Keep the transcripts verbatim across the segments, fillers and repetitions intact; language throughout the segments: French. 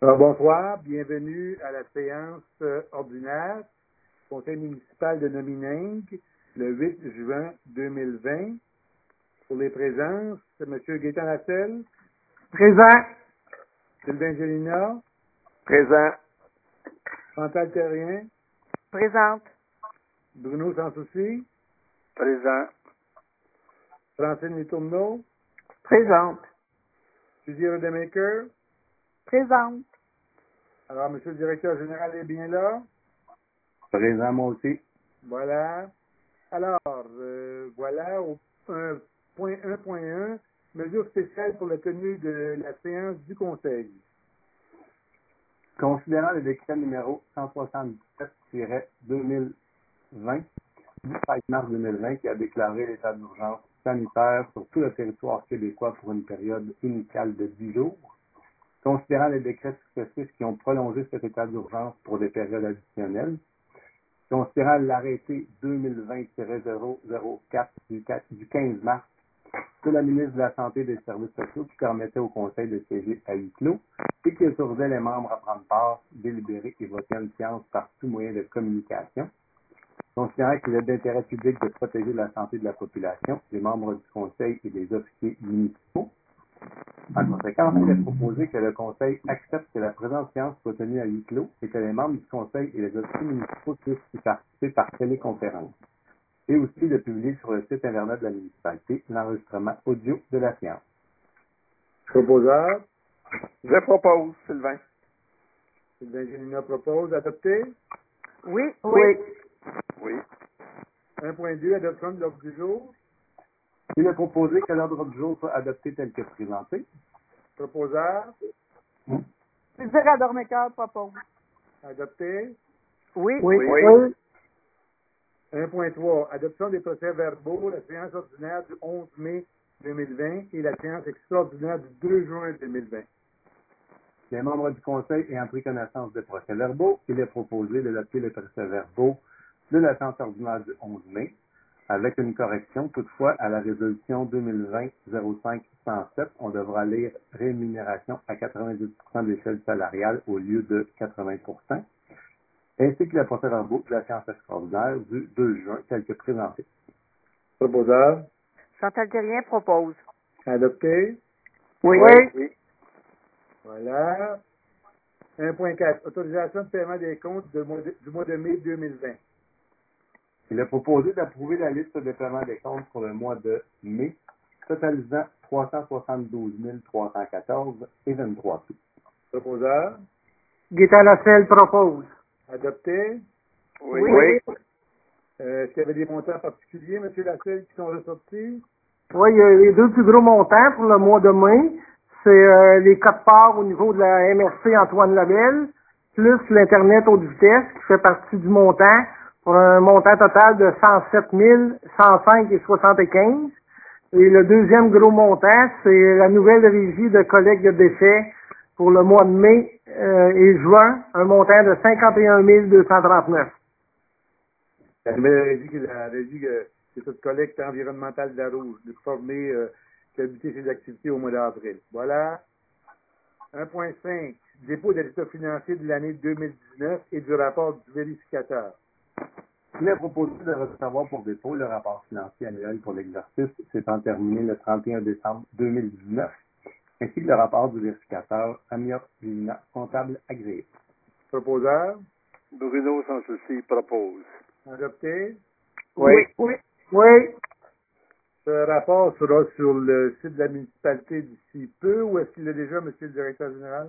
Alors, bonsoir, bienvenue à la séance euh, ordinaire du Conseil municipal de Nomineng le huit juin deux mille vingt. Pour les présences, M. Gaétan Lasselle, Présent. Sylvain Gélina, Présent. Chantal Terrien, Présente. Bruno Sansouci, Présent. Francine Letourneau, Présente. Suzy Rodemaker. Présente. Alors, M. le directeur général est bien là. Présent, moi aussi. Voilà. Alors, euh, voilà, au un point un point un, mesure spéciale pour la tenue de la séance du Conseil. Considérant le décret numéro cent soixante-dix-sept deux mille vingt du treize mars deux mille vingt qui a déclaré l'état d'urgence sanitaire sur tout le territoire québécois pour une période initiale de dix jours, considérant les décrets successifs qui ont prolongé cet état d'urgence pour des périodes additionnelles, considérant l'arrêté deux mille vingt zéro zéro quatre du quinze mars de la ministre de la Santé et des Services sociaux qui permettait au Conseil de siéger à huis clos et qui autorisait les membres à prendre part, délibérer et voter en séance par tout moyen de communication. Considérant qu'il est d'intérêt public de protéger la santé de la population, les membres du Conseil et des officiers municipaux. En conséquence, il est proposé que le Conseil accepte que la présente séance soit tenue à huis clos et que les membres du Conseil et les officiers municipaux puissent y participer par téléconférence. Et aussi de publier sur le site Internet de la municipalité l'enregistrement audio de la séance. Proposeur. Je propose, Sylvain. Sylvain Gélina propose. Adopté. Oui. Oui. Oui. un point deux, adoption de l'ordre du jour. Il est proposé que l'ordre du jour soit adopté tel que présenté. Proposeur. Plaisir à Dormecar propose. Adopté. Oui. Oui. Oui. Oui. un point trois, adoption des procès-verbaux, la séance ordinaire du onze mai deux mille vingt et la séance extraordinaire du deux juin deux mille vingt. Les membres du Conseil ayant pris connaissance des procès-verbaux, il est proposé d'adopter les procès-verbaux de la séance ordinaire du onze mai, avec une correction. Toutefois, à la résolution deux mille vingt zéro cinq cent sept, on devra lire rémunération à quatre-vingt-dix pour cent d'échelle salariale au lieu de quatre-vingts pour cent, ainsi que les procès-verbaux de la séance extraordinaire du deux juin, tel que présenté. Proposeur. Chantal Terrien propose. Adopté. Oui. Oui. Voilà. un point quatre, autorisation de paiement des comptes de mois de- du mois de mai deux mille vingt. Il est proposé d'approuver la liste de paiements des comptes pour le mois de mai, totalisant trois cent soixante-douze mille trois cent quatorze et vingt-trois sous. Proposeur. Gaétan Lasselle propose. Adopté. Oui. Oui. Euh, Est-ce qu'il y avait des montants particuliers, M. Lasselle, qui sont ressortis? Oui, il y a les deux plus gros montants pour le mois de mai. C'est euh, les codes parts au niveau de la M R C Antoine Labelle, plus l'Internet haute vitesse qui fait partie du montant pour un montant total de cent sept mille cent cinq et soixante-quinze. Et le deuxième gros montant, c'est la nouvelle régie de collecte de déchets pour le mois de mai euh, et juin, un montant de cinquante et un mille deux cent trente-neuf. La nouvelle régie, qui est la régie euh, c'est toute collecte environnementale de la Rouge, de former, euh, qui a débuté ses activités au mois d'avril. Voilà. un point cinq, dépôt de l'état financier de l'année deux mille dix-neuf et du rapport du vérificateur. Il est proposé de recevoir pour dépôt le rapport financier annuel pour l'exercice s'étant terminé le trente et un décembre deux mille dix-neuf, ainsi que le rapport du vérificateur Amir Lina, comptable agréé. Proposeur. Bruno Sansouci propose. Adopté. Oui. Oui. Oui. Ce rapport sera sur le site de la municipalité d'ici peu ou est-ce qu'il est déjà, monsieur le directeur général?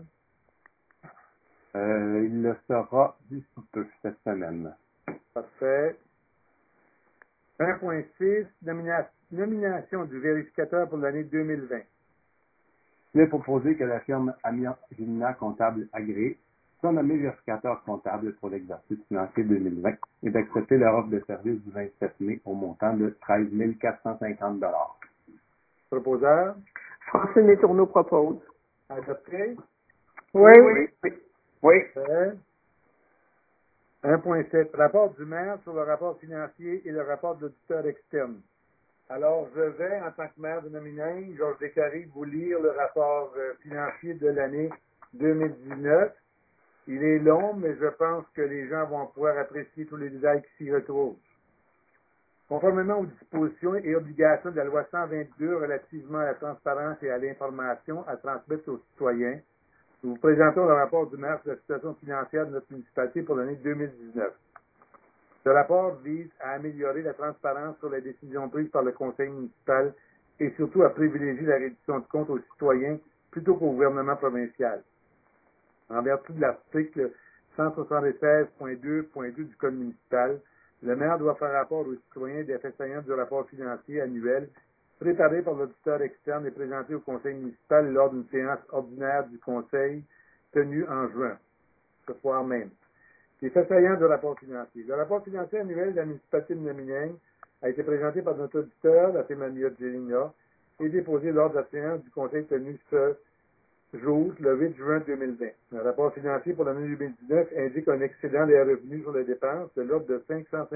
Euh, il le sera d'ici peu cette semaine. Parfait. un point six, nomina- nomination du vérificateur pour l'année deux mille vingt. Il est proposé que la firme Amir Lina, comptable agréé, soit nommée vérificateur comptable pour l'exercice financier deux mille vingt et d'accepter leur offre de service du vingt-sept mai au montant de treize mille quatre cent cinquante dollars. Proposeur. Francine Letourneau propose. Adopté. Oui. Oui. Oui. Parfait. un point sept, rapport du maire sur le rapport financier et le rapport de l'auditeur externe. Alors, je vais, en tant que maire de Nomineng, Georges Descaries, vous lire le rapport euh, financier de l'année deux mille dix-neuf. Il est long, mais je pense que les gens vont pouvoir apprécier tous les détails qui s'y retrouvent. Conformément aux dispositions et obligations de la loi cent vingt-deux relativement à la transparence et à l'information à transmettre aux citoyens, nous vous présentons le rapport du maire sur la situation financière de notre municipalité pour l'année deux mille dix-neuf. Ce rapport vise à améliorer la transparence sur les décisions prises par le conseil municipal et surtout à privilégier la reddition de comptes aux citoyens plutôt qu'au gouvernement provincial. En vertu de l'article cent soixante-seize point deux point deux du Code municipal, le maire doit faire rapport aux citoyens des faits saillants du rapport financier annuel préparé par l'auditeur externe et présenté au conseil municipal lors d'une séance ordinaire du conseil tenue en juin, ce soir même. Les faits saillants du rapport financier. Le rapport financier annuel de la municipalité de Nomineng a été présenté par notre auditeur, la Fémania Gelina, et déposé lors de la séance du conseil tenue ce jour, le huit juin deux mille vingt. Le rapport financier pour l'année deux mille dix-neuf indique un excédent des revenus sur les dépenses de l'ordre de cinq cent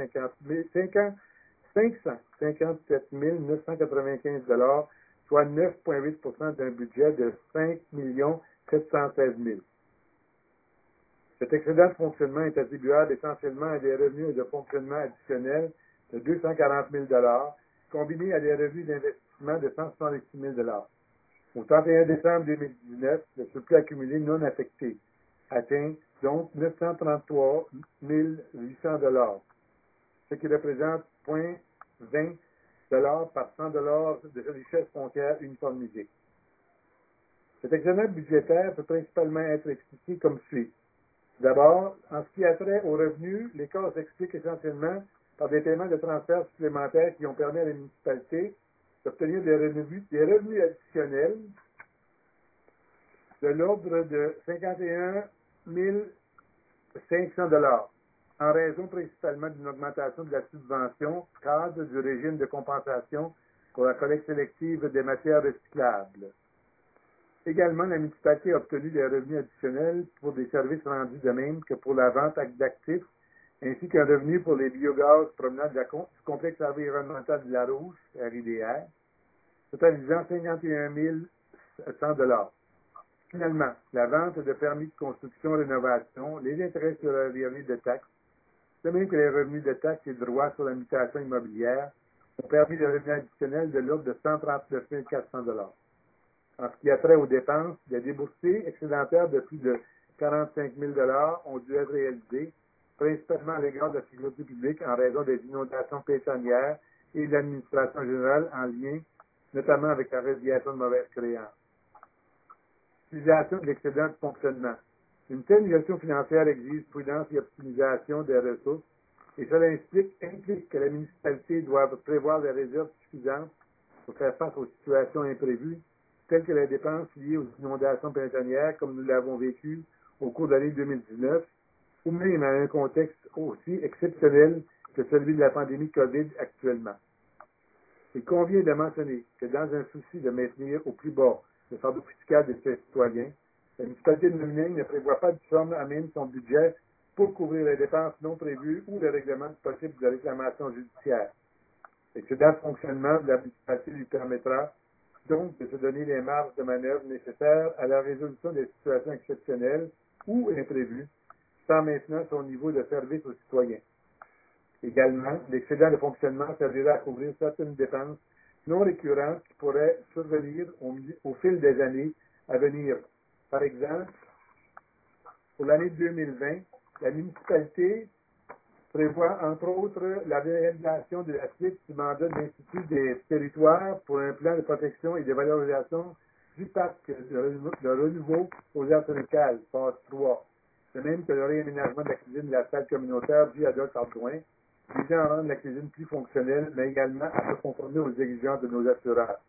cinquante-sept mille neuf cent quatre-vingt-quinze dollars, soit neuf virgule huit pour cent d'un budget de cinq millions sept cent seize mille. Cet excédent de fonctionnement est attribuable essentiellement à des revenus de fonctionnement additionnels de deux cent quarante mille dollars, combinés à des revenus d'investissement de cent soixante-six mille dollars. Au trente et un décembre deux mille dix-neuf, le surplus accumulé non affecté atteint donc neuf cent trente-trois mille huit cents dollars, ce qui représente zéro virgule vingt dollars par cent dollars de richesse foncière uniformisée. Cet excédent budgétaire peut principalement être expliqué comme suit. D'abord, en ce qui a trait aux revenus, l'écart s'explique essentiellement par des paiements de transferts supplémentaires qui ont permis à la municipalité d'obtenir des revenus, des revenus additionnels de l'ordre de cinquante et un mille cinq cents dollars, en raison principalement d'une augmentation de la subvention cadre du régime de compensation pour la collecte sélective des matières recyclables. Également, la municipalité a obtenu des revenus additionnels pour des services rendus de même que pour la vente d'actifs, ainsi qu'un revenu pour les biogaz provenant de la, du complexe environnemental de la Rouge, R I D R, totalisant cinquante et un mille cent dollars. Finalement, la vente de permis de construction rénovation, les intérêts sur la revenus de taxes, de même que les revenus de taxes et droits sur la mutation immobilière, ont permis des revenus additionnels de l'ordre de cent trente-neuf mille quatre cents dollars. En ce qui a trait aux dépenses, des déboursés excédentaires de plus de quarante-cinq mille dollars ont dû être réalisés, principalement à l'égard de la sécurité publique en raison des inondations pétrolières et de l'administration générale en lien notamment avec la résiliation de mauvaises créances. Utilisation de l'excédent de fonctionnement. Une telle gestion financière exige prudence et optimisation des ressources et cela implique, implique que la municipalité doit prévoir des réserves suffisantes pour faire face aux situations imprévues telles que les dépenses liées aux inondations pétrolières, comme nous l'avons vécu au cours de l'année deux mille dix-neuf, ou même à un contexte aussi exceptionnel que celui de la pandémie COVID actuellement. Il convient de mentionner que dans un souci de maintenir au plus bas le fardeau fiscal de ses citoyens, la municipalité de Nomineng ne prévoit pas de somme à même son budget pour couvrir les dépenses non prévues ou le règlement possible de réclamation judiciaire. L'excédent de fonctionnement de la municipalité lui permettra donc de se donner les marges de manœuvre nécessaires à la résolution des situations exceptionnelles ou imprévues, sans maintenir son niveau de service aux citoyens. Également, l'excédent de fonctionnement servira à couvrir certaines dépenses non récurrentes qui pourraient survenir au, au fil des années à venir. Par exemple, pour l'année deux mille vingt, la municipalité prévoit entre autres la réalisation de la suite du mandat de l'Institut des territoires pour un plan de protection et de valorisation du parc de renouveau aux aires tropicales, phase trois, de même que le réaménagement de la cuisine de la salle communautaire du Adolphe Ardouin, visant à rendre la cuisine plus fonctionnelle, mais également à se conformer aux exigences de nos assureurs.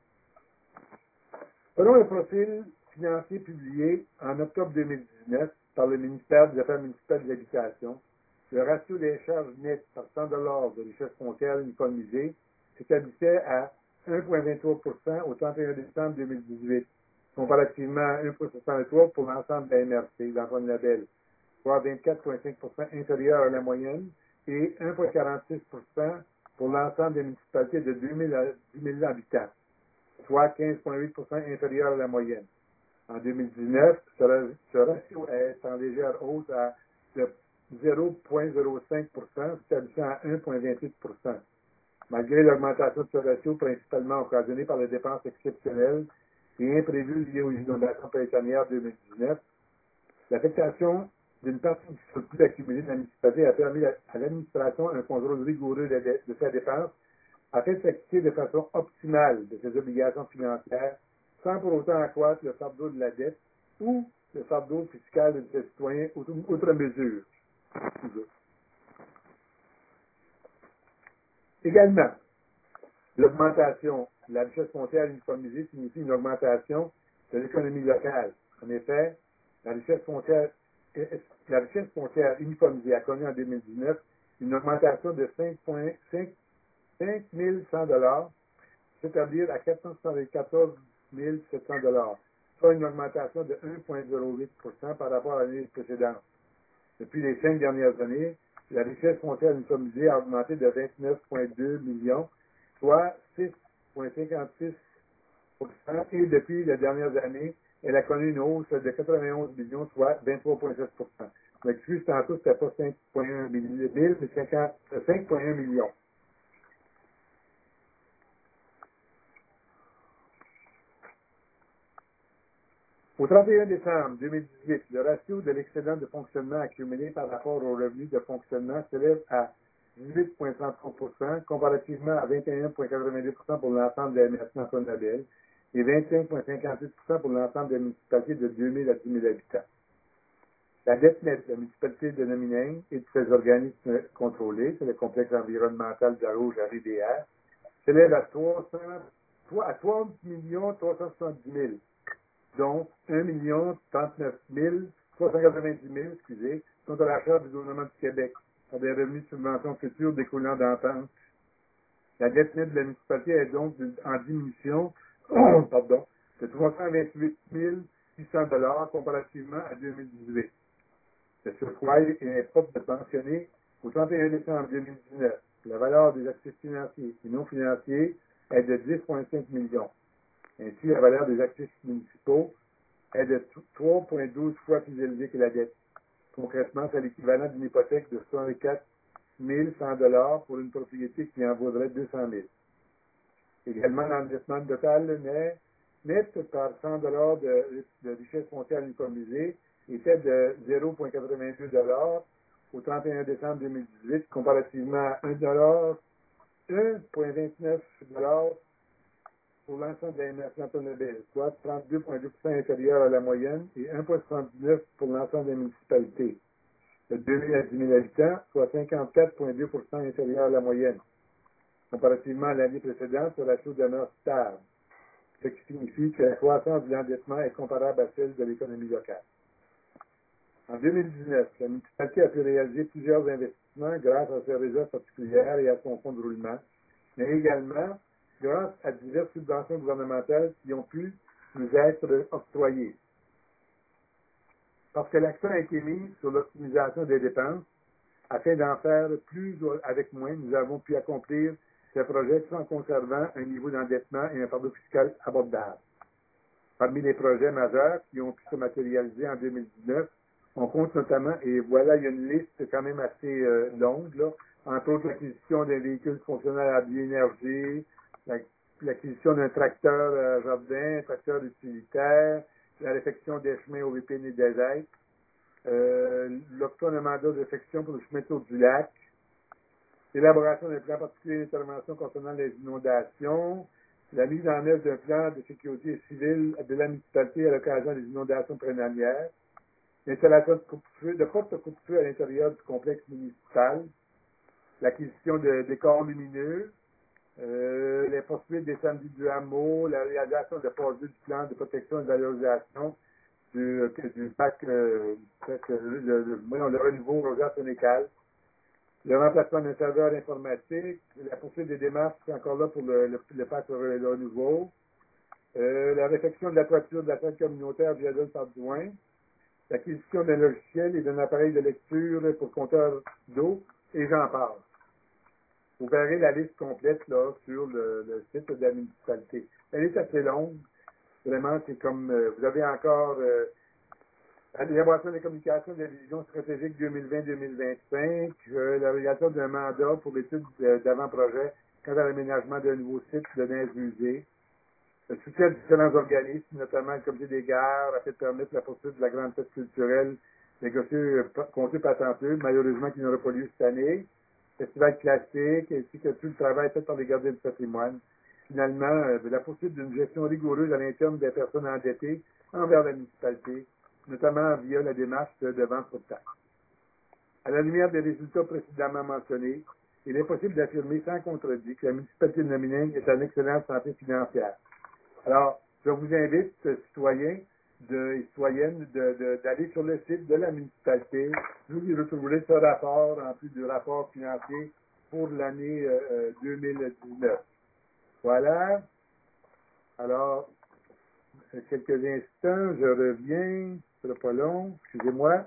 Selon le profil financier publié en octobre deux mille dix-neuf par le ministère des Affaires municipales et de l'Habitation, le ratio des charges nettes par cent dollars de richesse foncière uniformisée s'établissait à un virgule vingt-trois pour cent au trente et un décembre deux mille dix-huit, comparativement à un virgule soixante-trois pour cent pour l'ensemble de la M R C, d'Antoine Labelle, soit vingt-quatre virgule cinq pour cent inférieur à la moyenne, et un virgule quarante-six pour cent pour l'ensemble des municipalités de deux mille à dix mille habitants, soit quinze virgule huit pour cent inférieur à la moyenne. En deux mille dix-neuf, ce, ce ratio est en légère hausse à de zéro virgule zéro cinq pour cent, s'établissant à un virgule vingt-huit pour cent. Malgré l'augmentation de ce ratio principalement occasionnée par les dépenses exceptionnelles et imprévues liées aux inondations printanières deux mille dix-neuf, l'affectation d'une partie du surplus accumulé de la municipalité a permis à l'administration un contrôle rigoureux de, de, de ses dépenses afin de s'acquitter de façon optimale de ses obligations financières sans pour autant accroître le fardeau de la dette ou le fardeau fiscal de ses citoyens outre, outre mesure. Également, l'augmentation de la richesse foncière uniformisée signifie une augmentation de l'économie locale. En effet, la richesse foncière, la richesse foncière uniformisée a connu en deux mille dix-neuf une augmentation de cinq mille cent dollars, s'établir à quatre cent soixante-quatorze mille sept cents dollars, soit une augmentation de un virgule zéro huit pour cent par rapport à l'année précédente. Depuis les cinq dernières années, la richesse foncière uniformisée a augmenté de vingt-neuf virgule deux millions, soit six virgule cinquante-six pour cent, et depuis les dernières années, elle a connu une hausse de quatre-vingt-onze millions, soit vingt-trois virgule sept pour cent. Je m'excuse, tantôt, c'était pas cinq virgule un mille, mais cinq virgule un millions. Au trente et un décembre deux mille dix-huit, le ratio de l'excédent de fonctionnement accumulé par rapport aux revenus de fonctionnement s'élève à dix-huit virgule trente-trois pour cent, comparativement à vingt et un virgule quatre-vingt-deux pour cent pour l'ensemble des nations labels et vingt-cinq virgule cinquante-huit pour cent pour l'ensemble des municipalités de deux mille à dix mille habitants. La dette nette de la municipalité de Nomineng et de ses organismes contrôlés, c'est le complexe environnemental de la Rouge à Rivière, s'élève à trois millions trois cent soixante-dix mille, dont un million trente-neuf mille trois cent quatre-vingt-dix mille, excusez, sont à la charge du gouvernement du Québec, par des revenus de subventions futures découlant d'entente. La dette nette de la municipalité est donc en diminution, pardon, de trois cent vingt-huit mille six cents dollars comparativement à deux mille dix-huit. Le surcroît est propre de pensionner au trente et un décembre deux mille dix-neuf. La valeur des actifs financiers et non financiers est de dix virgule cinq millions. Ainsi, la valeur des actifs municipaux est de trois virgule douze fois plus élevée que la dette. Concrètement, c'est l'équivalent d'une hypothèque de soixante-quatre mille cent dollars pour une propriété qui en vaudrait deux cent mille. Également, l'endettement total net, net par cent dollars de, de richesse foncière uniformisée était de zéro virgule quatre-vingt-deux dollars au trente et un décembre deux mille dix-huit, comparativement à un dollar, un virgule vingt-neuf dollars pour l'ensemble des nations automobiles, soit trente-deux virgule deux pour cent inférieur à la moyenne et un virgule soixante-dix-neuf pour l'ensemble des municipalités. De deux mille à dix mille habitants, soit cinquante-quatre virgule deux pour cent inférieur à la moyenne. Comparativement à l'année précédente, ce ratio demeure stable, ce qui signifie que la croissance de l'endettement est comparable à celle de l'économie locale. En deux mille dix-neuf, la municipalité a pu réaliser plusieurs investissements grâce à ses réserves particulières et à son fonds de roulement, mais également grâce à diverses subventions gouvernementales qui ont pu nous être octroyées. Parce que l'accent a été mis sur l'optimisation des dépenses, afin d'en faire plus avec moins, nous avons pu accomplir ces projets tout en conservant un niveau d'endettement et un fardeau fiscal abordable. Parmi les projets majeurs qui ont pu se matérialiser en deux mille dix-neuf, on compte notamment, et voilà, il y a une liste quand même assez euh, longue, là, entre autres l'acquisition d'un véhicule fonctionnel à bioénergie, l'acquisition d'un tracteur euh, jardin, un tracteur utilitaire, la réfection des chemins au V P N et des aides, euh, l'octroi d'un mandat de réfection pour le chemin Tour du lac, l'élaboration d'un plan particulier d'intervention concernant les inondations, la mise en œuvre d'un plan de sécurité civile de la municipalité à l'occasion des inondations printanières, l'installation de, coupe-feu, de portes coupe-feu à l'intérieur du complexe municipal, l'acquisition de décors lumineux, euh, les poursuites des samedis du hameau, la réalisation de projets du plan de protection et de valorisation du, du parc, euh, le, le, le, le renouveau Rosa-Sénécal, le remplacement d'un serveur informatique, la poursuite des démarches, c'est encore là pour le, le, le parc le, le renouveau, euh, la réfection de la toiture de la salle communautaire via Don Sardouin, l'acquisition d'un logiciel et d'un appareil de lecture pour compteur d'eau, et j'en passe. Vous verrez la liste complète là sur le, le site de la municipalité. Elle est assez longue. vraiment, c'est comme, euh, vous avez encore euh, l'élaboration des communications de la vision stratégique deux mille vingt deux mille vingt-cinq, euh, la réalisation d'un mandat pour l'étude d'avant-projet quant à l'aménagement d'un nouveau site de neige musée, le soutien à différents organismes, notamment le comité des gares, afin de permettre la poursuite de la grande fête culturelle négociée euh, comptée patenteux, malheureusement qui n'aura pas lieu cette année, festival classique, ainsi que tout le travail fait par les gardiens du patrimoine. Finalement, euh, la poursuite d'une gestion rigoureuse à l'interne des personnes endettées envers la municipalité, notamment via la démarche de, de vente pour taxe. À la lumière des résultats précédemment mentionnés, il est possible d'affirmer sans contredit que la municipalité de Nomineng est en excellente santé financière. Alors, je vous invite, citoyens de, et citoyennes, de, de, d'aller sur le site de la municipalité. Vous y retrouverez ce rapport, en plus du rapport financier pour l'année euh, deux mille dix-neuf. Voilà. Alors, quelques instants, je reviens. Ce sera pas long. Excusez-moi.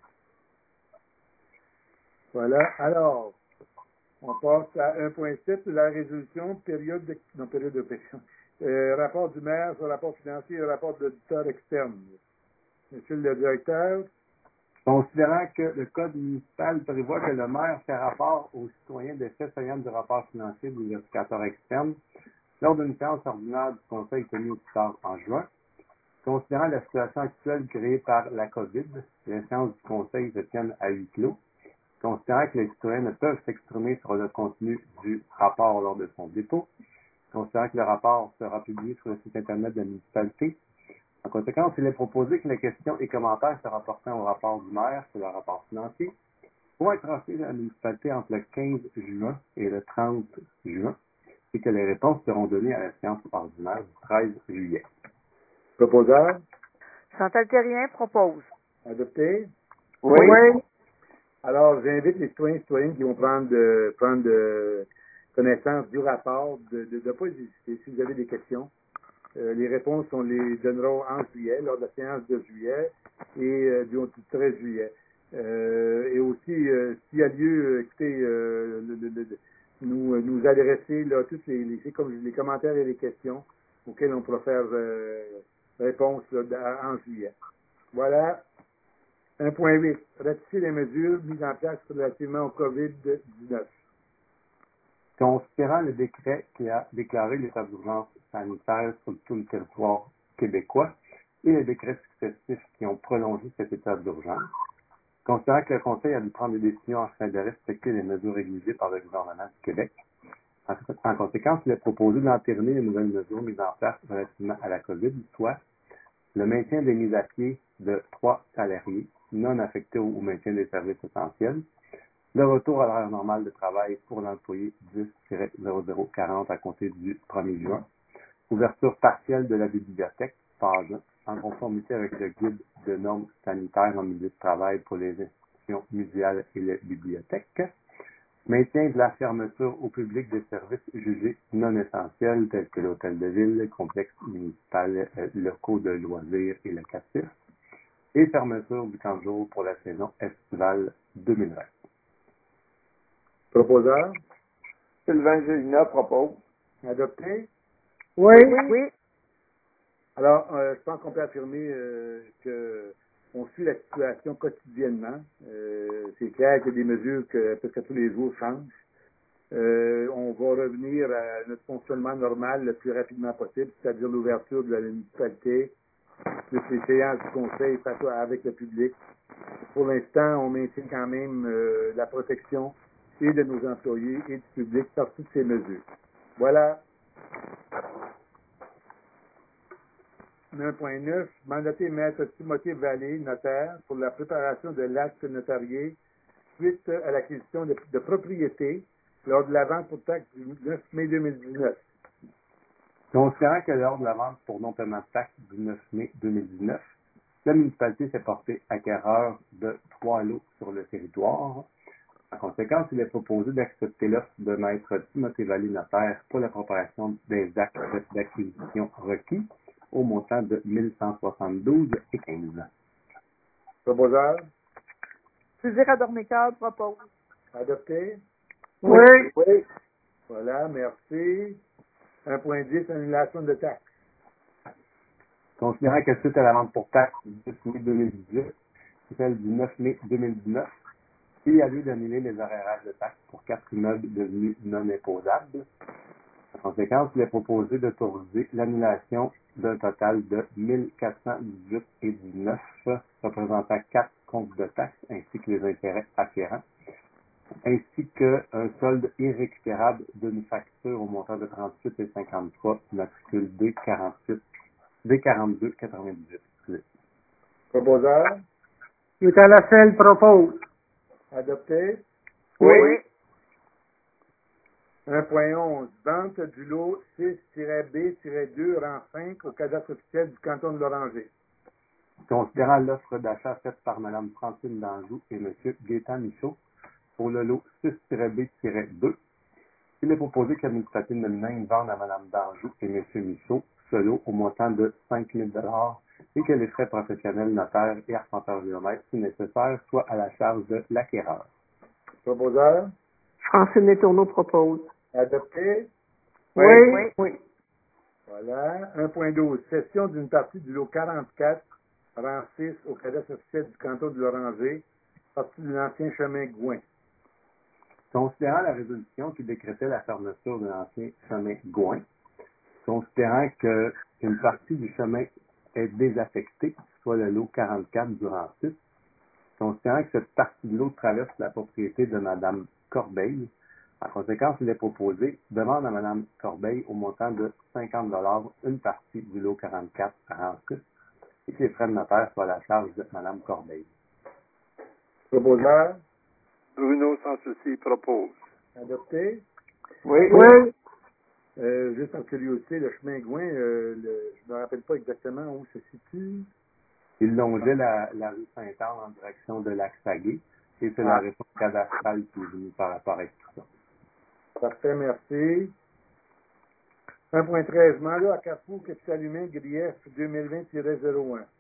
Voilà. Alors, on passe à un point sept, la résolution, période de, non, période de pression. Euh, rapport du maire sur le rapport financier et le rapport de l'auditeur externe. Monsieur le directeur. Considérant que le Code municipal prévoit que le maire fait rapport aux citoyens des faits saillants du rapport financier du vérificateur externe lors d'une séance ordinaire du Conseil tenue au plus tard en juin, considérant la situation actuelle créée par la COVID, les séances du Conseil se tiennent à huis clos, considérant que les citoyens ne peuvent s'exprimer sur le contenu du rapport lors de son dépôt, considérant que le rapport sera publié sur le site Internet de la municipalité. En conséquence, il est proposé que les questions et commentaires se rapportant au rapport du maire sur le rapport financier pourront être transmis à la municipalité entre le quinze juin et le trente juin et que les réponses seront données à la séance ordinaire du treize juillet. Proposeur. Chantal Thérien propose. Adopté. Oui. oui. Alors, j'invite les citoyens et citoyennes qui vont prendre, de, prendre de connaissance du rapport de ne pas hésiter si vous avez des questions. Euh, les réponses, on les donnera en juillet, lors de la séance de juillet et euh, du treize juillet. Euh, et aussi, euh, s'il y a lieu, écoutez, euh, le, le, le, nous, nous adresser là, tous les, les, comme les commentaires et les questions auxquels on pourra faire euh, réponse là, en juillet. Voilà. un point huit. Ratifier les mesures mises en place relativement au COVID dix-neuf. Considérant le décret qui a déclaré l'état d'urgence sanitaire sur tout le territoire québécois et les décrets successifs qui ont prolongé cet état d'urgence, considérant que le Conseil a dû prendre des décisions afin de respecter les mesures exigées par le gouvernement du Québec, en, en conséquence, il est proposé d'entériner les nouvelles mesures mises en place relativement à la COVID, soit le maintien des mises à pied de trois salariés non affectés au, au maintien des services essentiels, le retour à l'heure normale de travail pour l'employé dix zéro zéro quarante à compter du premier juin, ouverture partielle de la bibliothèque, phase un, en conformité avec le guide de normes sanitaires en milieu de travail pour les institutions muséales et les bibliothèques, maintien de la fermeture au public des services jugés non essentiels tels que l'hôtel de ville, le complexe municipal, euh, locaux de loisirs et locatifs, et fermeture du camp de jour pour la saison estivale deux mille vingt. Proposeur. Sylvain Gélinas propose. Adopté. Oui. Oui. Alors, euh, je pense qu'on peut affirmer euh, que on suit la situation quotidiennement. Euh, c'est clair qu'il y a des mesures que presque tous les jours changent. Euh, on va revenir à notre fonctionnement normal le plus rapidement possible, c'est-à-dire l'ouverture de la municipalité, de ces séances du conseil face à, avec le public. Pour l'instant, on maintient quand même euh, la protection et de nos employés et du public par toutes ces mesures. Voilà. un point neuf. Mandater maître Timothée Vallée, notaire, pour la préparation de l'acte notarié suite à l'acquisition de, de propriété lors de la vente pour taxe du neuf mai deux mille dix-neuf. Considérant que lors de la vente pour non-paiement de taxe du neuf mai deux mille dix-neuf, la municipalité s'est portée acquéreur de trois lots sur le territoire. En conséquence, il est proposé d'accepter l'offre de maître Timothée Vallée, notaire, pour la préparation des actes d'acquisition requis au montant de mille cent soixante-douze et quinze. Proposeur. Suzy Radormécard propose. Adopté. Oui. Oui. Voilà, merci. un point dix. Annulation de taxes. Considérant que suite à la vente pour taxe du dix mai deux mille dix-huit, celle du neuf mai deux mille dix-neuf, il y a lieu d'annuler les horaires de taxes pour quatre immeubles devenus non imposables. En conséquence, il est proposé d'autoriser l'annulation d'un total de mille quatre cent dix-huit virgule dix-neuf, représentant quatre comptes de taxes ainsi que les intérêts afférents, ainsi qu'un solde irrécupérable d'une facture au montant de trente-huit virgule cinquante-trois, matricule D quarante-huit, D quarante-deux quatre-vingt-dix-huit. Proposeur? Lucas Lascelles propose. Adopté. Oui. un point onze. Vente du lot six B deux, rang cinq, au cadastre officiel du canton de l'Oranger. Considérant l'offre d'achat faite par Mme Francine Danjou et M. Gaétan Michaud pour le lot six B deux, il est proposé que l'administratif nominal vende à Mme Danjou et M. Michaud ce lot au montant de cinq mille dollars et que les frais professionnels, notaires et arpenteurs géomètres, si nécessaire, soient à la charge de l'acquéreur. Proposeur? Francine Letourneau propose. Adopté. Oui. Oui. Oui. Voilà. un point douze. Cession d'une partie du lot quarante-quatre, rang six, au cadastre officiel du canton de l'Oranger, partie de l'ancien chemin Gouin. Considérant la résolution qui décrétait la fermeture de l'ancien chemin Gouin, considérant qu'une partie du chemin est désaffectée, soit le lot quarante-quatre du rang six, considérant que cette partie de l'eau traverse la propriété de Mme Corbeil. En conséquence, il est proposé demande à Mme Corbeil au montant de cinquante dollars une partie du lot quarante-quatre à rang six et que les frais de notaire soient à la charge de Mme Corbeil. Proposeur? Bruno Sans Souci propose. Adopté. Oui. Oui. Euh, juste en curiosité, le chemin Gouin, euh, le, je ne me rappelle pas exactement où se situe. Il longeait la, la rue Saint-Anne en direction de Lac-Saguet et c'est Ah. la réforme cadastrale qui est venue par rapport avec tout ça. Parfait, merci. un point treize. Mandat à Carrefour Capital Humain Grief deux mille vingt zéro un.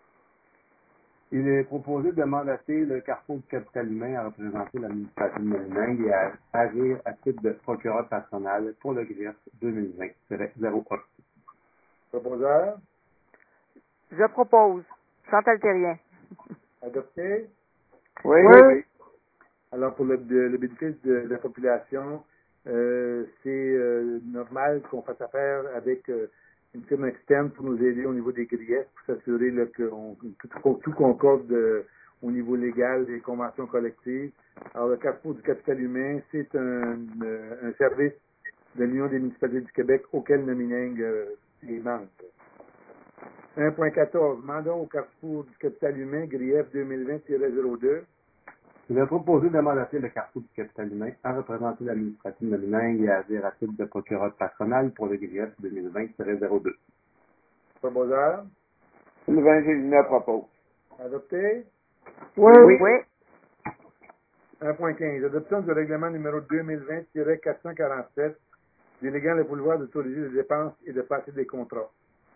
Il est proposé de mandater le Carrefour du Capital Humain à représenter l'administration de Mélingue et à agir à titre de procureur patronal pour le Grief deux mille vingt zéro un. Proposeur? Je propose. Chantal Terrien. Adopté. Oui. Oui. Alors, pour le, le bénéfice de, de la population, euh, c'est euh, normal qu'on fasse affaire avec euh, une firme externe pour nous aider au niveau des griefs, pour s'assurer là, que, on, que tout, tout concorde euh, au niveau légal des conventions collectives. Alors, le Carrefour du Capital Humain, c'est un, euh, un service de l'Union des municipalités du Québec auquel le Miningue euh, est membre. un point quatorze. Mandat au Carrefour du Capital Humain, Grief deux mille vingt zéro deux. Il est proposé de mandater le Carrefour du Capital Humain à représenter l'administration de Mélingue et à agir à titre de procureur patronal pour le Grief deux mille vingt zéro deux. Proposeur? Sylvain Gélinas propose. Adopté. Oui. Oui. un point quinze. Adoption du règlement numéro deux mille vingt quatre cent quarante-sept, déléguant le pouvoir d'autoriser les dépenses et de passer des contrats.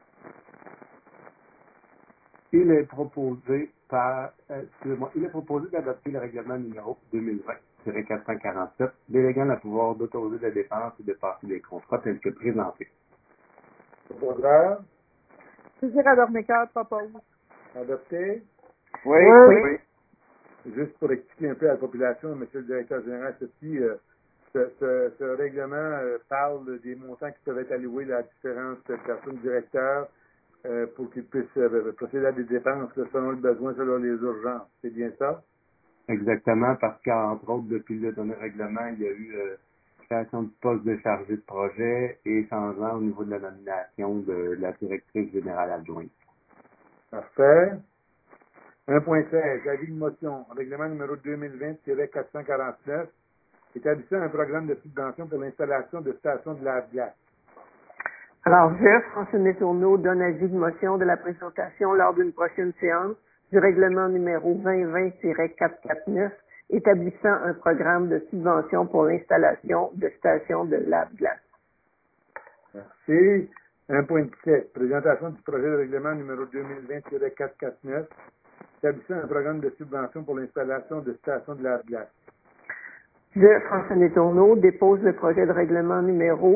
Il est proposé par, euh, excusez-moi, il est proposé d'adopter le règlement numéro deux mille vingt quatre cent quarante-sept, déléguant le pouvoir d'autoriser les dépenses et de passer des contrats tels que présentés. Proposeur? Suzy Radormécard propose. Adopté. Oui. Oui. Oui. Juste pour expliquer un peu à la population, M. le directeur général, ceci, euh, ce, ce, ce règlement euh, parle des montants qui peuvent être alloués là, à différentes personnes directeurs euh, pour qu'ils puissent euh, procéder à des dépenses là, selon le besoin, selon les urgences. C'est bien ça? Exactement, parce qu'entre autres, depuis le dernier règlement, il y a eu euh, création du poste de chargé de projet et changement au niveau de la nomination de la directrice générale adjointe. Parfait. un point seize. Avis de motion. Règlement numéro deux mille vingt quatre cent quarante-neuf, établissant un programme de subvention pour l'installation de stations de lave-glace. Alors, je, Francine Letourneau, donne avis de motion de la présentation lors d'une prochaine séance du règlement numéro vingt vingt quatre cent quarante-neuf, établissant un programme de subvention pour l'installation de stations de lave-glace. Merci. un point dix-sept. Présentation du projet de règlement numéro deux mille vingt quatre cent quarante-neuf, établissant un programme de subvention pour l'installation de stations de lave-glace. Je, Francine Letourneau, dépose le projet de règlement numéro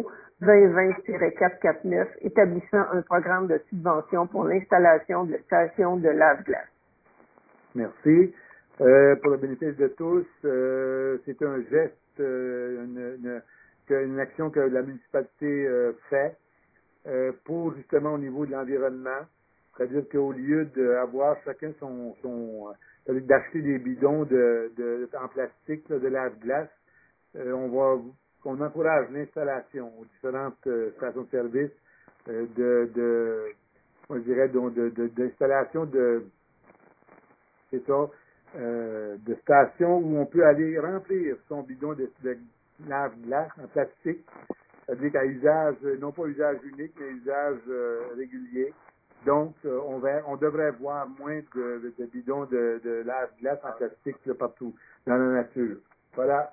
vingt vingt tiret quatre cent quarante-neuf établissant un programme de subvention pour l'installation de stations de lave-glace. Merci. Euh, pour le bénéfice de tous, euh, c'est un geste, euh, une, une, que- une action que la municipalité euh, fait euh, pour justement au niveau de l'environnement. C'est-à-dire qu'au lieu d'avoir chacun son, son euh, d'acheter des bidons de, de, en plastique là, de lave-glace, euh, on va on encourage l'installation aux différentes euh, stations de service euh, de, de moi, je dirais donc de, de, d'installation de c'est ça, euh, de stations où on peut aller remplir son bidon de, de lave-glace en plastique, c'est-à-dire qu'à usage, non pas usage unique, mais usage euh, régulier. Donc, euh, on, va, on devrait voir moins de, de, de bidons de, de lave-glace en plastique là, partout dans la nature. Voilà.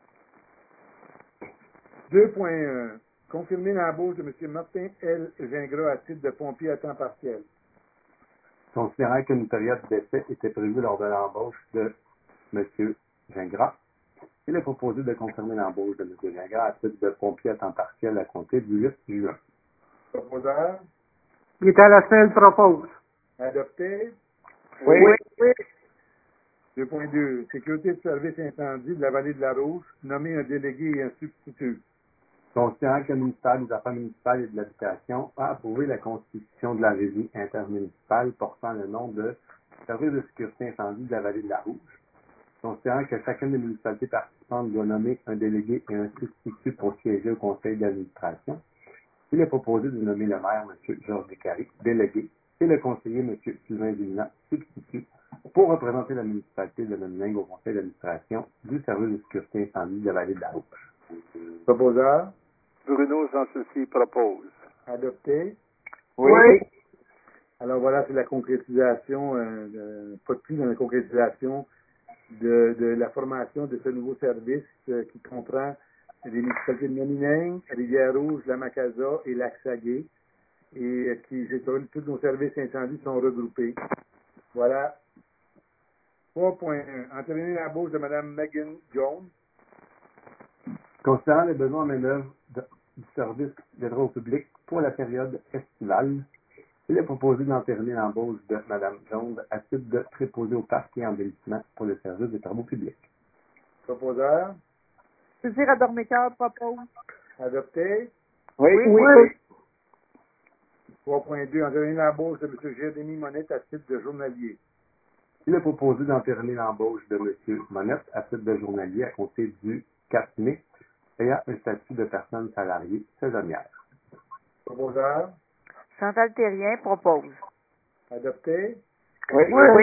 deux point un. Confirmer l'embauche de M. Martin L. Gingras à titre de pompier à temps partiel. Considérant qu'une période d'essai était prévue lors de l'embauche de M. Gingras, il est proposé de confirmer l'embauche de M. Gingras à titre de pompier à temps partiel à compter du huit juin. Proposeur. Vital Asnel propose. Adopté. Oui. Oui. deux point deux. Sécurité de service incendie de la vallée de la Rouge. Nommer un délégué et un substitut. Considérant que le ministère des Affaires municipales et de l'Habitation a approuvé la constitution de la régie intermunicipale portant le nom de Service de sécurité incendie de la vallée de la Rouge. Considérant que chacune des municipalités participantes doit nommer un délégué et un substitut pour siéger au conseil d'administration, il est proposé de nommer le maire, M. Georges Descaries, délégué, et le conseiller, M. Sylvain Villina, substitut, pour représenter la municipalité de Nomineng au conseil d'administration du service de sécurité incendie de la vallée de la Rouge. Proposeur. Bruno sans souci propose. Adopté. Oui. Alors voilà, c'est la concrétisation, euh, de, pas de plus dans la concrétisation de, de la formation de ce nouveau service euh, qui comprend les municipalités de Nomineng, Rivière-Rouge, la Macasa et Lac-Saguet. Et euh, qui, c'est ça, tous nos services incendies sont regroupés. Voilà. trois point un. Entériner l'embauche de Mme Megan Jones. Considérant les besoins en main-d'œuvre de- du service de droit au public pour la période estivale, il est proposé d'entériner l'embauche de Mme Jones à titre de préposé au parc et embellissement pour le service des travaux publics. Proposeur. Saisir à Dormécœur propose. Adopté. Oui. Oui. trois point deux. Entériner l'embauche de M. Jérémy Monette à titre de journalier. Il est proposé d'entériner l'embauche de M. Monette à titre de journalier à compter du quatre mai, ayant un statut de personne salariée saisonnière. Proposeur. Chantal Thérien propose. Adopté. Oui.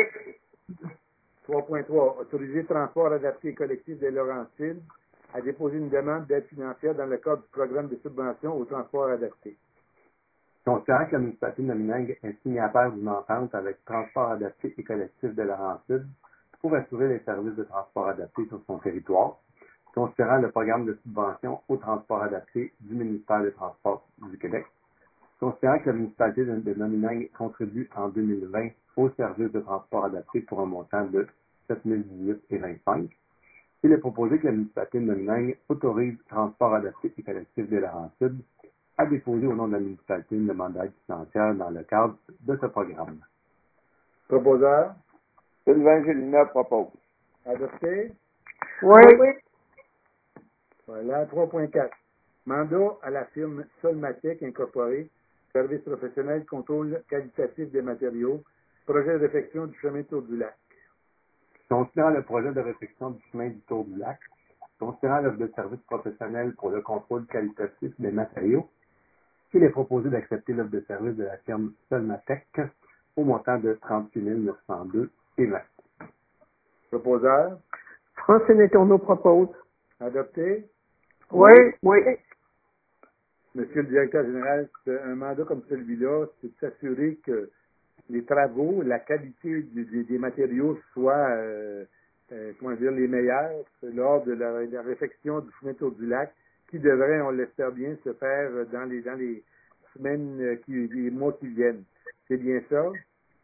trois point trois. Autoriser le transport adapté et collectif des Laurentides à déposer une demande d'aide financière dans le cadre du programme de subvention au transport adapté. Considérant que la municipalité de Nomineng est signataire d'une entente avec Transport adapté et collectif de Laurentides pour assurer les services de transport adapté sur son territoire, considérant le programme de subvention au transport adapté du ministère des Transports du Québec, considérant que la municipalité de, de Nomineng contribue en deux mille vingt au service de transport adapté pour un montant de sept mille dix-huit et vingt-cinq, il est proposé que la municipalité de Nomineng autorise Transport adapté et collectif de Laurentides à déposer au nom de la municipalité une demande d'aide financière dans le cadre de ce programme. Proposeur. Sylvain Gélina propose. Adopté. Oui. Voilà. trois point quatre. Mandat à la firme Solmatec Incorporée, service professionnel, contrôle qualitatif des matériaux, projet de réfection du chemin Tour du Lac. Considérant le projet de réfection du chemin du Tour du Lac, considérant l'offre de service professionnel pour le contrôle qualitatif des matériaux, il est proposé d'accepter l'offre de service de la firme Solmatec au montant de trente-six mille neuf cent deux et vingt. Proposeur. Francine Letourneau propose. Adopté. Oui. Oui. Monsieur le directeur général, c'est un mandat comme celui-là, c'est de s'assurer que les travaux, la qualité des, des- des matériaux soient, euh, euh, comment dire, les meilleurs lors de la, la réfection du chemin Tour du Lac, qui devrait, on l'espère bien, se faire dans les dans les semaines, euh, qui, les mois qui viennent. C'est bien ça?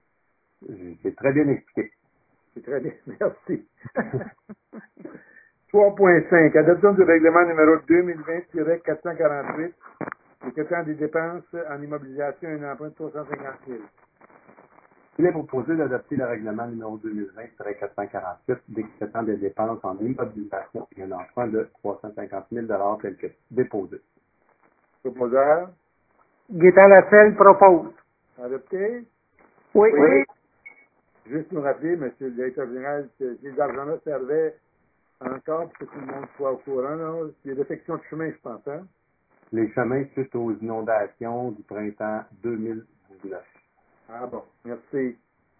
C'est très bien expliqué. C'est très bien, merci. trois point cinq. Adoption du règlement numéro deux mille vingt quatre cent quarante-huit, décrétant des dépenses en immobilisation et un emprunt de trois cent cinquante mille. Il est proposé d'adopter le règlement numéro deux mille vingt quatre cent quarante-huit, décrétant des dépenses en immobilisation et un emprunt de trois cent cinquante mille tel que déposé. Proposeur. Gaétan Lassalle propose. Adopté. Oui. Oui. Juste nous rappeler, Monsieur le directeur général, que ces argents-là servaient encore pour que tout le monde soit au courant. Là. C'est l'affection de chemin, je pense. Hein? Les chemins suite aux inondations du printemps deux mille dix-neuf. Ah bon, merci.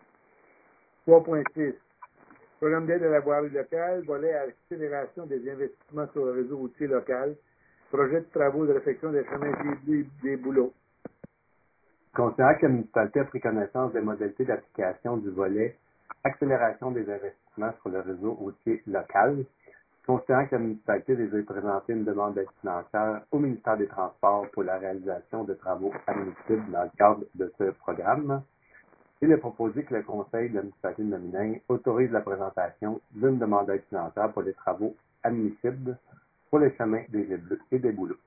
trois point six. Programme d'aide à la voirie locale, volet à l'accélération des investissements sur le réseau routier local, projet de travaux de réfection des chemins des, des boulots. Considérant que la municipalité a pris connaissance des modalités d'application du volet accélération des investissements sur le réseau routier local, considérant que la municipalité désire présenter une demande d'aide financière au ministère des Transports pour la réalisation de travaux admissibles dans le cadre de ce programme, il est proposé que le Conseil de la municipalité de Nominain autorise la présentation d'une demande d'aide financière pour les travaux admissibles pour les chemins des Jets bleus et des bouleaux.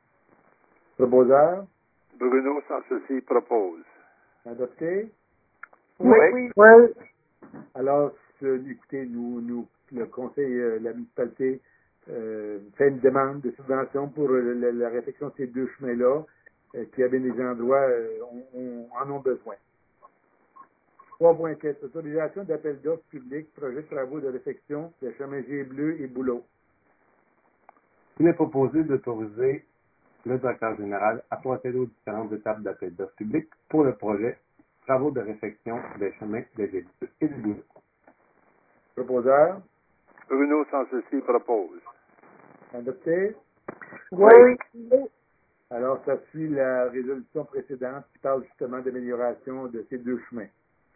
Proposeur. Bruno sans souci propose. Adopté. Oui. Oui. Oui. Alors, euh, écoutez, nous, nous, le Conseil de euh, la municipalité euh, fait une demande de subvention pour euh, la, la réfection de ces deux chemins-là, euh, qui, à bien des endroits, euh, on, on, en ont besoin. trois point quatre. Autorisation d'appel d'offres publics, projet de travaux de réfection des chemins Jets bleus et bouleaux. Il est proposé d'autoriser le directeur général à procéder aux différentes étapes d'appel d'offres publics pour le projet travaux de réfection des chemins des Jets bleus et des bouleaux. Proposeur. Bruno sans souci propose. Adopté. Oui. Alors, ça suit la résolution précédente qui parle justement d'amélioration de ces deux chemins.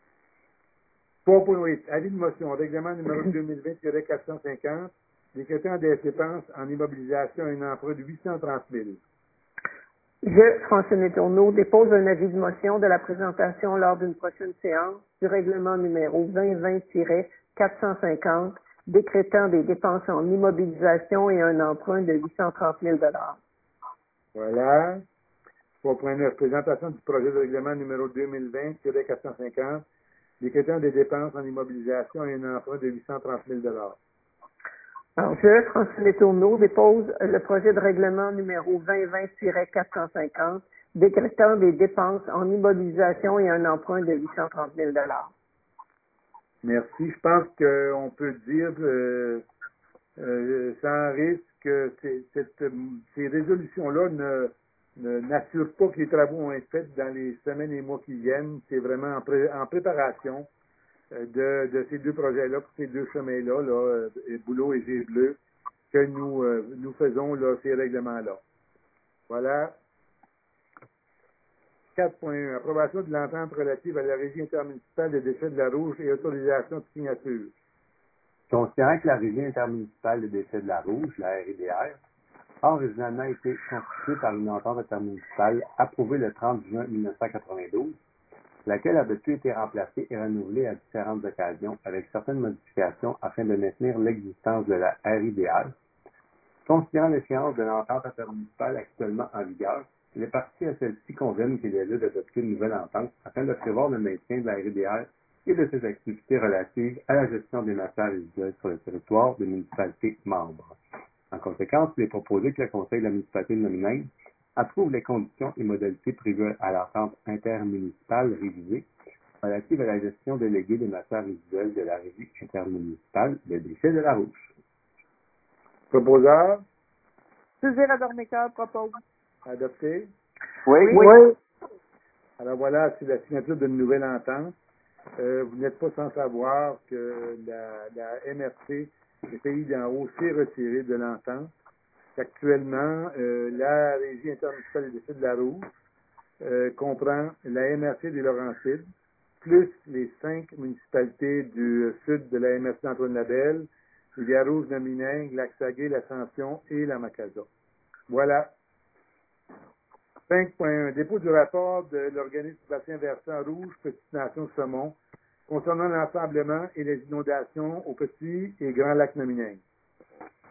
trois point huit. Avis de motion. Règlement numéro deux mille vingt quatre cent cinquante, décrétant des dépenses en immobilisation et un emprunt de huit cent trente mille. Je, Francine Tourneau, dépose un avis de motion de la présentation lors d'une prochaine séance du règlement numéro vingt vingt quatre cent cinquante, décrétant des dépenses en immobilisation et un emprunt de huit cent trente mille. Voilà. trois point neuf. Présentation du projet de règlement numéro deux mille vingt quatre cent cinquante, décrétant des dépenses en immobilisation et un emprunt de huit cent trente mille. Alors, je, Francine Tourneau, dépose le projet de règlement numéro vingt vingt quatre cent cinquante, décrétant des dépenses en immobilisation et un emprunt de huit cent trente mille. Merci. Je pense qu'on peut dire, euh, euh, sans risque, que c'est- cette, ces résolutions-là ne, ne- n'assurent pas que les travaux vont être faits dans les semaines et mois qui viennent. C'est vraiment en, pré- en préparation euh, de, de ces deux projets-là, pour ces deux chemins-là, là, euh, Bouleau et Jets bleus, que nous, euh, nous faisons là, ces règlements-là. Voilà. quatre point un. Approbation de l'entente relative à la régie intermunicipale des déchets de la Rouge et autorisation de signature. Considérant que la régie intermunicipale des déchets de la Rouge, la R I D R, a originalement été constituée par une entente intermunicipale approuvée le trente juin mille neuf cent quatre-vingt-douze, laquelle a depuis été remplacée et renouvelée à différentes occasions avec certaines modifications afin de maintenir l'existence de la R I D R. Considérant l'échéance de l'entente intermunicipale actuellement en vigueur, les parties à celle-ci conviennent qu'il est lieu d'adopter une nouvelle entente afin de prévoir le maintien de la R I D R et de ses activités relatives à la gestion des matières résiduelles sur le territoire des municipalités membres. En conséquence, il est proposé que le Conseil de la municipalité de Nominain approuve les conditions et modalités prévues à l'entente intermunicipale révisée relative à la gestion déléguée des matières résiduelles de la régie intermunicipale des déchets de la Rouge. Proposeur. Suzy Radormaker propose. Adopté. Oui. Oui. Alors voilà, c'est la signature d'une nouvelle entente. Euh, vous n'êtes pas sans savoir que la, la M R C, le pays d'en haut, s'est retiré de l'entente. Actuellement, euh, la Régie intermunicipale des déchets de la Rouge euh, comprend la M R C des Laurentides, plus les cinq municipalités du sud de la M R C d'Antoine-Labelle, Rivière-Rouge, Nominain, Lac-Saguet, l'Ascension et la Macasa. Voilà. cinq point un. Dépôt du rapport de l'organisme du bassin versant rouge, Petite Nation Saumon, concernant l'ensemblement et les inondations au Petit et Grand Lac Nominain.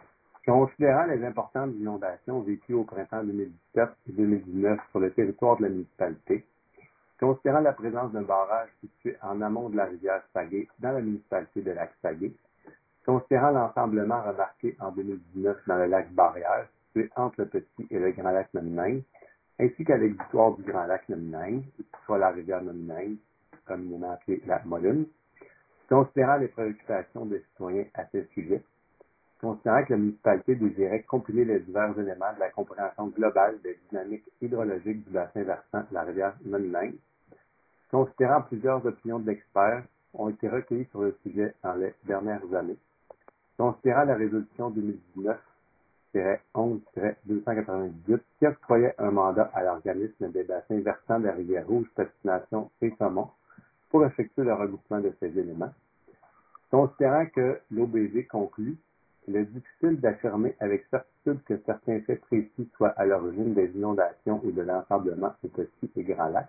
Considérant les importantes inondations vécues au printemps deux mille dix-sept et deux mille dix-neuf sur le territoire de la municipalité, considérant la présence d'un barrage situé en amont de la rivière Saguet dans la municipalité de Lac-Saguet, considérant l'ensemblement remarqué en deux mille dix-neuf dans le lac Barrière, situé entre le Petit et le Grand Lac Nominain, ainsi qu'à l'exutoire du Grand Lac Nominain, soit la rivière Nominain, communément appelée la Moline, considérant les préoccupations des citoyens à ce sujet, considérant que la municipalité désirait compiler les divers éléments de la compréhension globale des dynamiques hydrologiques du bassin versant de la rivière Nominain, considérant plusieurs opinions d'experts ont été recueillies sur le sujet dans les dernières années, considérant la résolution deux mille dix-neuf onze deux cent quatre-vingt-dix-huit qui octroyait un mandat à l'organisme des bassins versants de la rivière Rouge, Petite-Nation et Saumon pour effectuer le regroupement de ces éléments, considérant que l'O B G conclut qu'il est difficile d'affirmer avec certitude que certains faits précis soient à l'origine des inondations ou de l'ensablement au Petit et Grand Lac,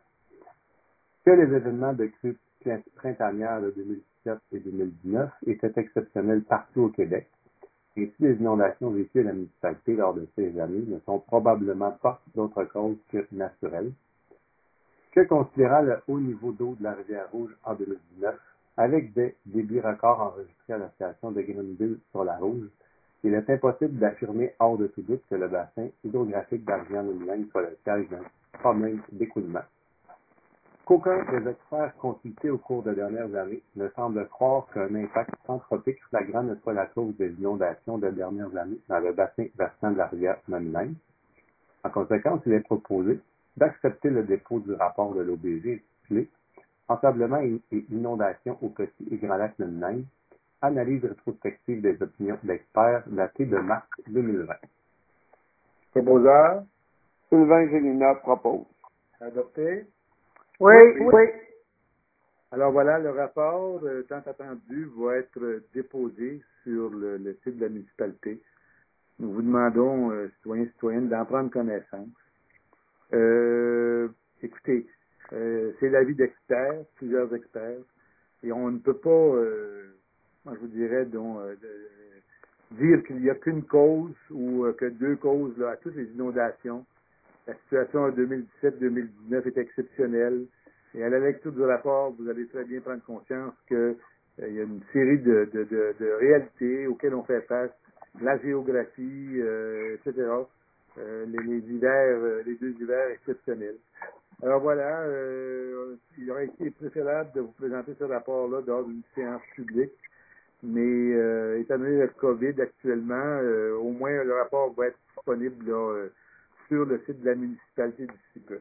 que les événements de crues printanières de deux mille dix-sept et deux mille dix-neuf étaient exceptionnels partout au Québec, et si les inondations vécues à la municipalité lors de ces années ne sont probablement pas d'autre cause que naturelles, que considérant le haut niveau d'eau de la rivière Rouge en deux mille dix-neuf, avec des débits records enregistrés à la station de Greenville sur la Rouge, il est impossible d'affirmer hors de tout doute que le bassin hydrographique d'Arrivière-Nominain soit le siège d'un problème d'écoulement. Qu'aucun des experts consultés au cours des dernières années ne semble croire qu'un impact anthropique flagrant ne soit la cause des inondations des dernières années dans le bassin versant de la rivière Nominain. En conséquence, il est proposé d'accepter le dépôt du rapport de l'O B G intitulé « Ensablement et inondations au Petit et Grand Lac Nominain, analyse rétrospective des opinions d'experts datée de mars deux mille vingt. » Proposeur. Sylvain Gélina propose. Adopté. Oui, oui. Alors voilà, le rapport euh, tant attendu va être euh, déposé sur le, le site de la municipalité. Nous vous demandons, euh, citoyens et citoyennes, d'en prendre connaissance. Euh, écoutez, euh, c'est l'avis d'experts, plusieurs experts, et on ne peut pas, euh, moi je vous dirais, donc, euh, de, dire qu'il n'y a qu'une cause ou euh, que deux causes là, à toutes les inondations. La situation en deux mille dix-sept deux mille dix-neuf est exceptionnelle. Et à la lecture du rapport, vous allez très bien prendre conscience qu'il euh, y a une série de, de, de, de réalités auxquelles on fait face, la géographie, euh, et cetera. Euh, les, les hivers, euh, les deux hivers exceptionnels. Alors voilà, euh, il aurait été préférable de vous présenter ce rapport-là lors d'une séance publique, mais euh, étant donné le COVID actuellement, euh, au moins le rapport va être disponible là, euh, sur le site de la municipalité d'ici peu.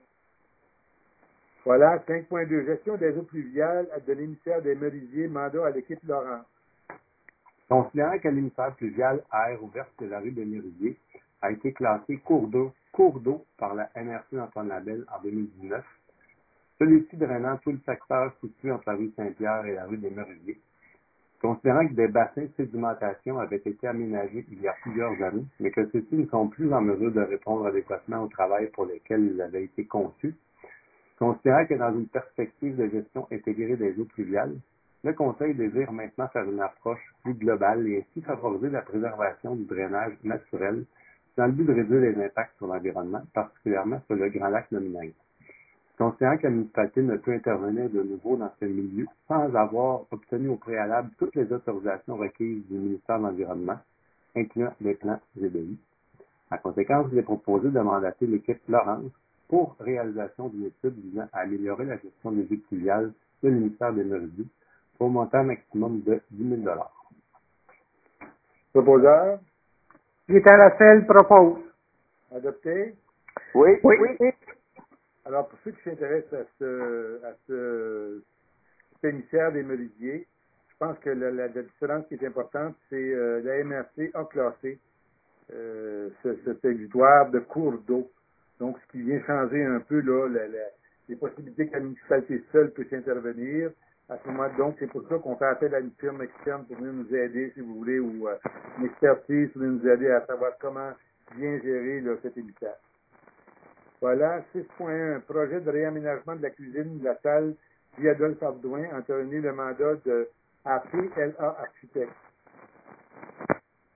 Voilà, cinq point deux. Gestion des eaux pluviales de l'émissaire des Merisiers, mandat à l'équipe Laurent. Considérant que l'émissaire pluvial à air ouverte de la rue des Merisiers a été classé cours d'eau, cours d'eau par la M R C Antoine Labelle en deux mille dix-neuf, celui-ci drainant tout le secteur situé entre la rue Saint-Pierre et la rue des Merisiers, considérant que des bassins de sédimentation avaient été aménagés il y a plusieurs années, mais que ceux-ci ne sont plus en mesure de répondre adéquatement au travail pour lequel ils avaient été conçus, considérant que dans une perspective de gestion intégrée des eaux pluviales, le Conseil désire maintenant faire une approche plus globale et ainsi favoriser la préservation du drainage naturel dans le but de réduire les impacts sur l'environnement, particulièrement sur le Grand Lac Nominain. Considérant que la municipalité ne peut intervenir de nouveau dans ce milieu sans avoir obtenu au préalable toutes les autorisations requises du ministère de l'Environnement, incluant les plans G D I. En conséquence, il est proposé de mandater l'équipe Laurence pour réalisation d'une étude visant à améliorer la gestion des eaux pluviales de l'Émissaire des Merisiers au montant maximum de dix mille dollars. Proposeur. Gaétan Lassalle propose. Adopté. Oui. Oui. Oui. Alors, pour ceux qui s'intéressent à ce, à ce, cet émissaire des Merisiers, je pense que la, la, la différence qui est importante, c'est euh, la M R C a classé euh, ce, cet exutoire de cours d'eau. Donc, ce qui vient changer un peu là, la, la, les possibilités que la municipalité seule peut intervenir. À ce moment, donc, c'est pour ça qu'on fait appel à une firme externe pour venir nous aider, si vous voulez, ou euh, une expertise pour venir nous aider à savoir comment bien gérer là, cet émissaire. Voilà, six point un, projet de réaménagement de la cuisine de la salle via Adolphe Ardouin, entériné le mandat de A P L A Architecte.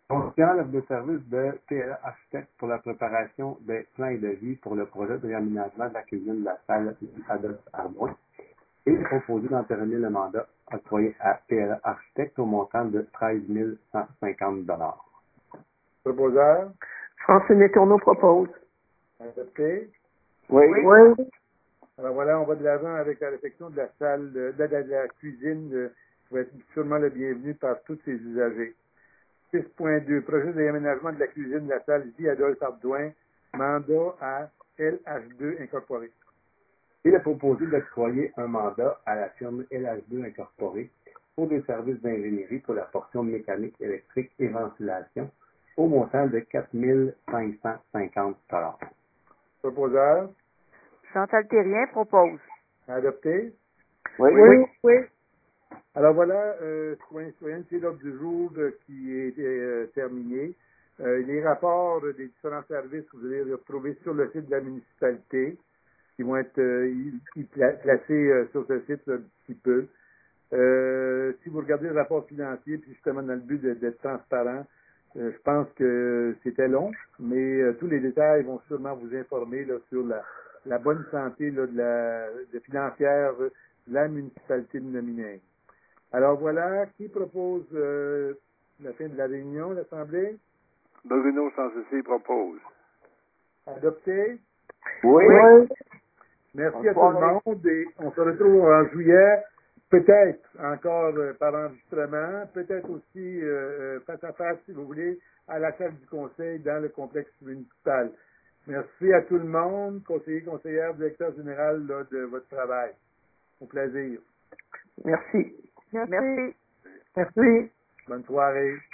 Confiant l'offre de service de P L A Architecte pour la préparation des plans et devis pour le projet de réaménagement de la cuisine de la salle Adolphe Ardouin et proposer d'entériner le mandat octroyé à P L A Architecte au montant de treize mille cent cinquante dollars. Proposeur? Francine Letourneau propose. Adopté? Oui. Oui. Alors voilà, on va de l'avant avec la réfection de la salle, de, de, de la cuisine, de, qui va être sûrement le bienvenu par tous ses usagers. six point deux. Projet de réaménagement de la cuisine de la salle J. Adolphe Ardouin, mandat à L H deux Incorporé. Il est proposé d'octroyer un mandat à la firme L H deux Incorporée pour des services d'ingénierie pour la portion mécanique, électrique et ventilation au montant de quatre mille cinq cent cinquante dollars. Proposeur? Chantal Thérien propose. Adopté? Oui. Oui. Oui. Alors voilà, euh, citoyens, citoyennes, c'est l'ordre du jour euh, qui est euh, terminé. Euh, les rapports euh, des différents services que vous allez retrouver sur le site de la municipalité, qui vont être euh, y- y pla- placés euh, sur ce site là, un petit peu. Euh, si vous regardez le rapport financier, puis justement dans le but de- d'être transparent, euh, je pense que c'était long, mais euh, tous les détails vont sûrement vous informer là, sur la, la bonne santé là, de la de financière euh, de la municipalité de Nomineng. Alors voilà, qui propose euh, la fin de la réunion, l'Assemblée? Bruno Sansessi propose. Adopté? Oui. Oui. Merci à tout le monde et on se retrouve en juillet, peut-être encore euh, par enregistrement, peut-être aussi euh, face à face, si vous voulez, à la salle du conseil dans le complexe municipal. Merci à tout le monde, conseiller, conseillère, directeur général là, de votre travail. Au plaisir. Merci. Merci. Merci. Bonne soirée.